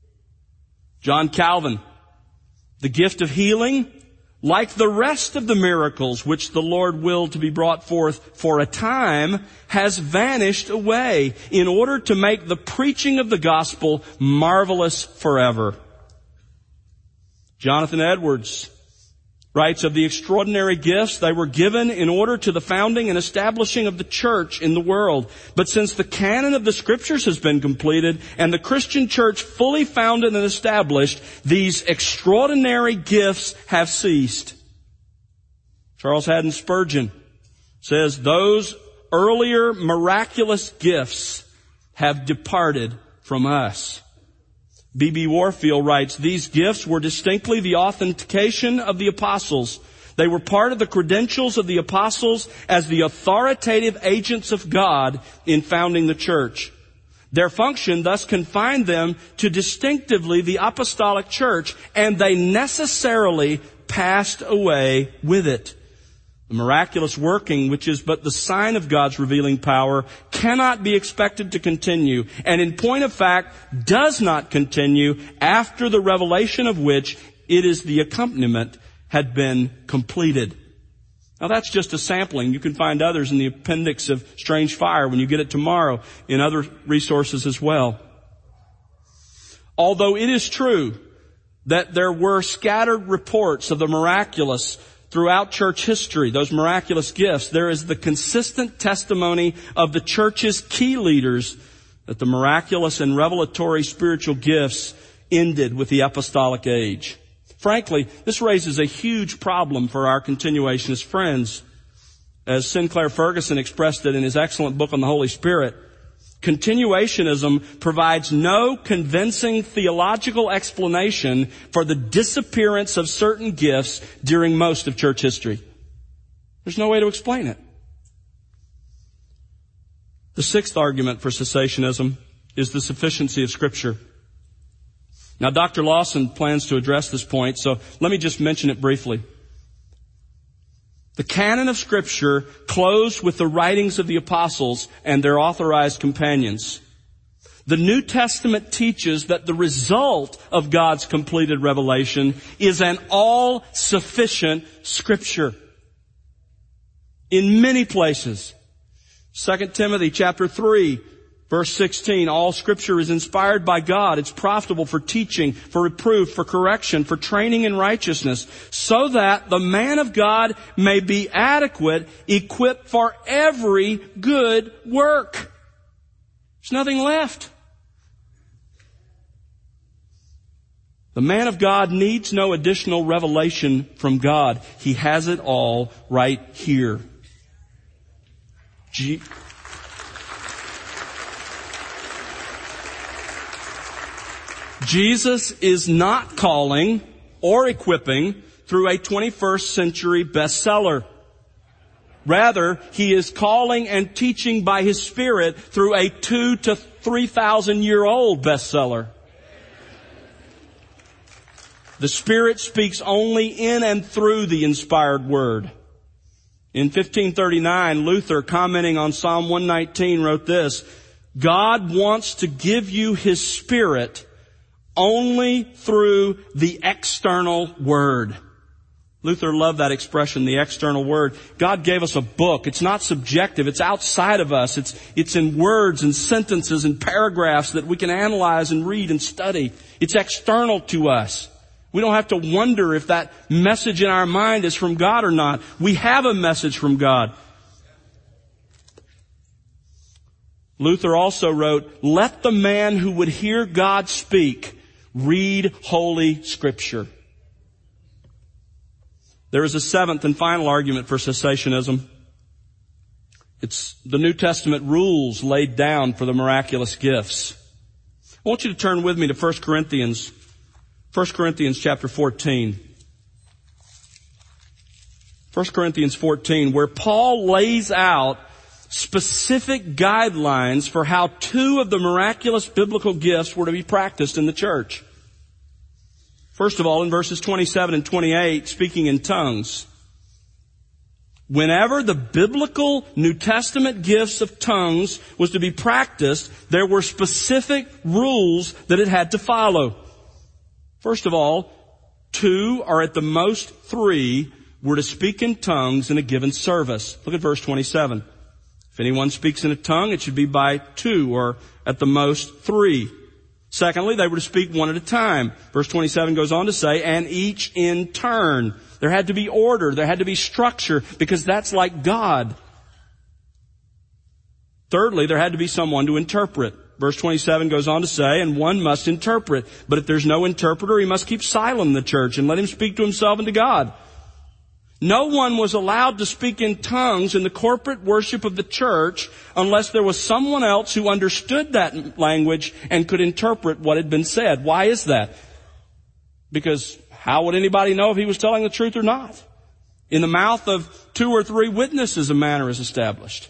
John Calvin, the gift of healing, like the rest of the miracles which the Lord willed to be brought forth for a time, has vanished away in order to make the preaching of the gospel marvelous forever. Jonathan Edwards writes of the extraordinary gifts. They were given in order to the founding and establishing of the church in the world. But since the canon of the Scriptures has been completed and the Christian church fully founded and established, these extraordinary gifts have ceased. Charles Haddon Spurgeon says, those earlier miraculous gifts have departed from us. B B Warfield writes, these gifts were distinctly the authentication of the apostles. They were part of the credentials of the apostles as the authoritative agents of God in founding the church. Their function thus confined them to distinctively the apostolic church, and they necessarily passed away with it. The miraculous working, which is but the sign of God's revealing power, cannot be expected to continue, and in point of fact, does not continue after the revelation of which it is the accompaniment had been completed. Now that's just a sampling. You can find others in the appendix of Strange Fire when you get it tomorrow, in other resources as well. Although it is true that there were scattered reports of the miraculous throughout church history, those miraculous gifts, there is the consistent testimony of the church's key leaders that the miraculous and revelatory spiritual gifts ended with the apostolic age. Frankly, this raises a huge problem for our continuationist friends. As Sinclair Ferguson expressed it in his excellent book on the Holy Spirit, continuationism provides no convincing theological explanation for the disappearance of certain gifts during most of church history. There's no way to explain it. The sixth argument for cessationism is the sufficiency of Scripture. Now, Doctor Lawson plans to address this point, so let me just mention it briefly. The canon of Scripture closed with the writings of the apostles and their authorized companions. The New Testament teaches that the result of God's completed revelation is an all-sufficient Scripture. In many places, Second Timothy chapter three, verse sixteen, all Scripture is inspired by God. It's profitable for teaching, for reproof, for correction, for training in righteousness, so that the man of God may be adequate, equipped for every good work. There's nothing left. The man of God needs no additional revelation from God. He has it all right here. G- Jesus is not calling or equipping through a twenty-first century bestseller. Rather, He is calling and teaching by His Spirit through a two to three thousand year old bestseller. The Spirit speaks only in and through the inspired Word. In fifteen thirty-nine, Luther, commenting on Psalm one nineteen, wrote this: God wants to give you His Spirit only through the external Word. Luther loved that expression, the external Word. God gave us a book. It's not subjective. It's outside of us. It's, it's in words and sentences and paragraphs that we can analyze and read and study. It's external to us. We don't have to wonder if that message in our mind is from God or not. We have a message from God. Luther also wrote, let the man who would hear God speak read Holy Scripture. There is a seventh and final argument for cessationism. It's the New Testament rules laid down for the miraculous gifts. I want you to turn with me to First Corinthians, First Corinthians chapter fourteen. First Corinthians fourteen, where Paul lays out specific guidelines for how two of the miraculous biblical gifts were to be practiced in the church. First of all, in verses twenty-seven and twenty-eight, speaking in tongues. Whenever the biblical New Testament gifts of tongues was to be practiced, there were specific rules that it had to follow. First of all, two or at the most three were to speak in tongues in a given service. Look at verse twenty-seven. If anyone speaks in a tongue, it should be by two or at the most three. Secondly, they were to speak one at a time. Verse twenty-seven goes on to say, and each in turn. There had to be order. There had to be structure, because that's like God. Thirdly, there had to be someone to interpret. Verse twenty-seven goes on to say, and one must interpret. But if there's no interpreter, he must keep silent in the church and let him speak to himself and to God. No one was allowed to speak in tongues in the corporate worship of the church unless there was someone else who understood that language and could interpret what had been said. Why is that? Because how would anybody know if he was telling the truth or not? In the mouth of two or three witnesses, a manner is established.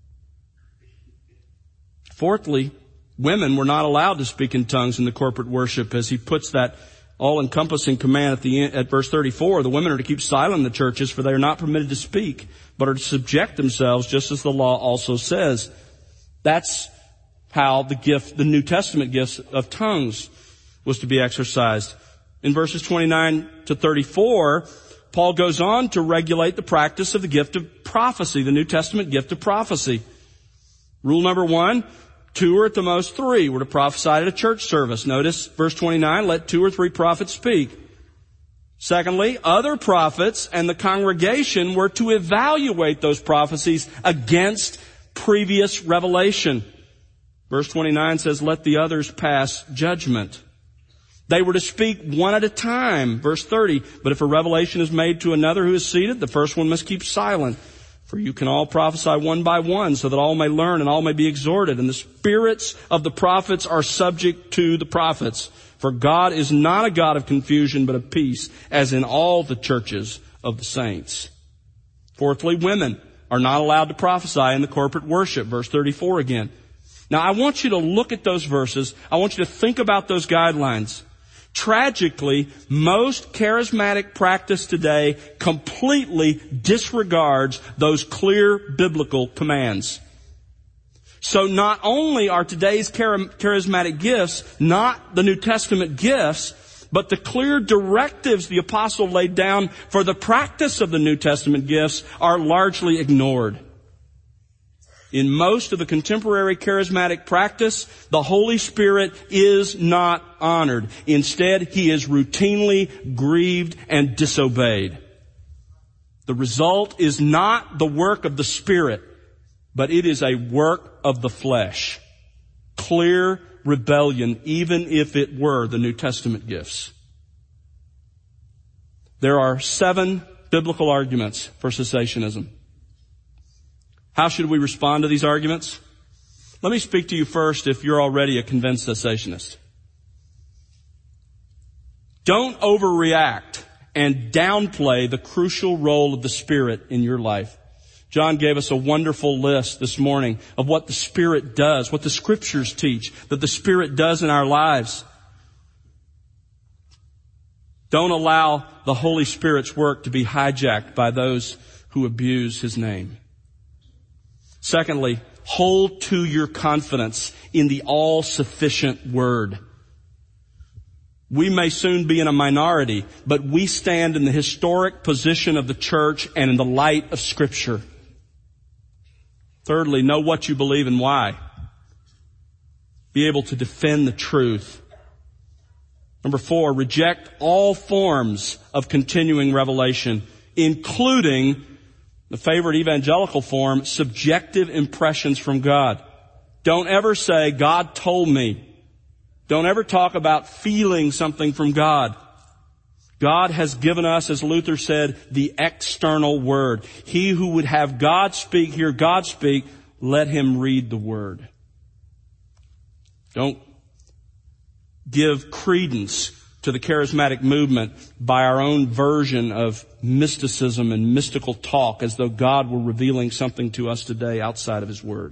Fourthly, women were not allowed to speak in tongues in the corporate worship, as he puts that all-encompassing command at the end, at verse thirty-four. The women are to keep silent in the churches, for they are not permitted to speak, but are to subject themselves, just as the law also says. That's how the gift, the New Testament gifts of tongues was to be exercised. In verses twenty-nine to thirty-four, Paul goes on to regulate the practice of the gift of prophecy, the New Testament gift of prophecy. Rule number one, two or at the most three were to prophesy at a church service. Notice verse twenty-nine, let two or three prophets speak. Secondly, other prophets and the congregation were to evaluate those prophecies against previous revelation. Verse twenty-nine says, let the others pass judgment. They were to speak one at a time. Verse thirty, but if a revelation is made to another who is seated, the first one must keep silent. For you can all prophesy one by one, so that all may learn and all may be exhorted. And the spirits of the prophets are subject to the prophets. For God is not a God of confusion, but of peace, as in all the churches of the saints. Fourthly, women are not allowed to prophesy in the corporate worship. Verse thirty-four again. Now I want you to look at those verses. I want you to think about those guidelines. Tragically, most charismatic practice today completely disregards those clear biblical commands. So not only are today's charismatic gifts not the New Testament gifts, but the clear directives the apostle laid down for the practice of the New Testament gifts are largely ignored. In most of the contemporary charismatic practice, the Holy Spirit is not honored. Instead, He is routinely grieved and disobeyed. The result is not the work of the Spirit, but it is a work of the flesh. Clear rebellion, even if it were the New Testament gifts. There are seven biblical arguments for cessationism. How should we respond to these arguments? Let me speak to you first if you're already a convinced cessationist. Don't overreact and downplay the crucial role of the Spirit in your life. John gave us a wonderful list this morning of what the Spirit does, what the Scriptures teach, that the Spirit does in our lives. Don't allow the Holy Spirit's work to be hijacked by those who abuse His name. Secondly, hold to your confidence in the all-sufficient Word. We may soon be in a minority, but we stand in the historic position of the church and in the light of Scripture. Thirdly, know what you believe and why. Be able to defend the truth. Number four, reject all forms of continuing revelation, including the favorite evangelical form, subjective impressions from God. Don't ever say, God told me. Don't ever talk about feeling something from God. God has given us, as Luther said, the external Word. He who would have God speak, hear God speak, let him read the Word. Don't give credence to the charismatic movement by our own version of mysticism and mystical talk as though God were revealing something to us today outside of His Word.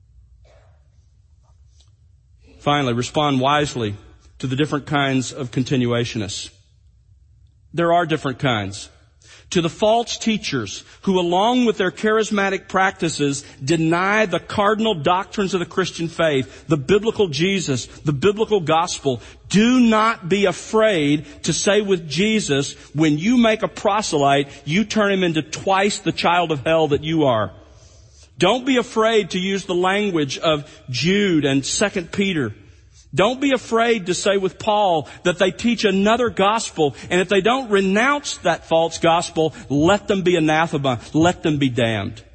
Finally, respond wisely to the different kinds of continuationists. There are different kinds. To the false teachers who, along with their charismatic practices, deny the cardinal doctrines of the Christian faith, the biblical Jesus, the biblical gospel, do not be afraid to say with Jesus, when you make a proselyte, you turn him into twice the child of hell that you are. Don't be afraid to use the language of Jude and Second Peter. Don't be afraid to say with Paul that they teach another gospel, and if they don't renounce that false gospel, let them be anathema, let them be damned.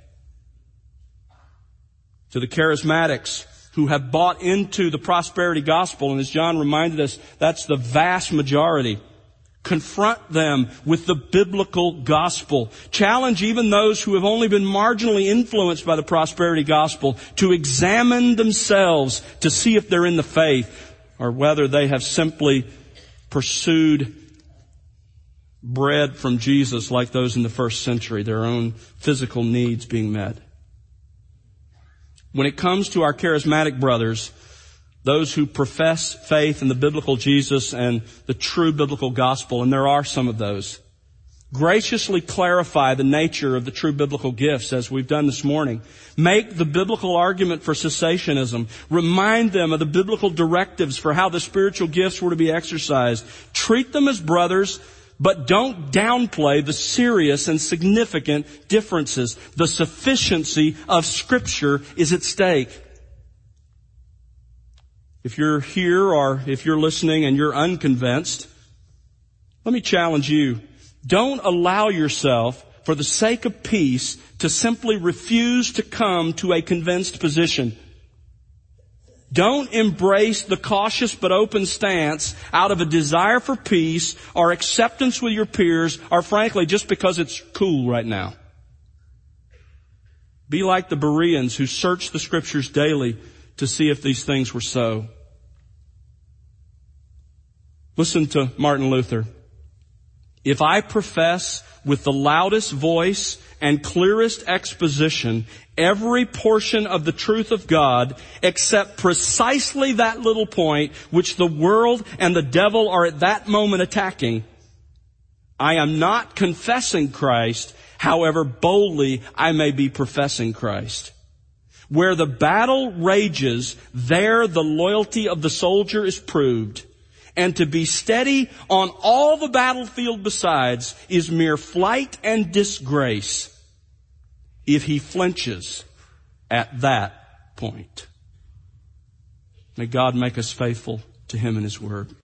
To the charismatics who have bought into the prosperity gospel, and as John reminded us, that's the vast majority, confront them with the biblical gospel. Challenge even those who have only been marginally influenced by the prosperity gospel to examine themselves to see if they're in the faith or whether they have simply pursued bread from Jesus like those in the first century, their own physical needs being met. When it comes to our charismatic brothers, those who profess faith in the biblical Jesus and the true biblical gospel, and there are some of those, graciously clarify the nature of the true biblical gifts as we've done this morning. Make the biblical argument for cessationism. Remind them of the biblical directives for how the spiritual gifts were to be exercised. Treat them as brothers, but don't downplay the serious and significant differences. The sufficiency of Scripture is at stake. If you're here or if you're listening and you're unconvinced, let me challenge you. Don't allow yourself, for the sake of peace, to simply refuse to come to a convinced position. Don't embrace the cautious but open stance out of a desire for peace or acceptance with your peers, or frankly, just because it's cool right now. Be like the Bereans who searched the Scriptures daily to see if these things were so. Listen to Martin Luther. If I profess with the loudest voice and clearest exposition every portion of the truth of God except precisely that little point which the world and the devil are at that moment attacking, I am not confessing Christ, however boldly I may be professing Christ. Where the battle rages, there the loyalty of the soldier is proved. And to be steady on all the battlefield besides is mere flight and disgrace if he flinches at that point. May God make us faithful to Him and His Word.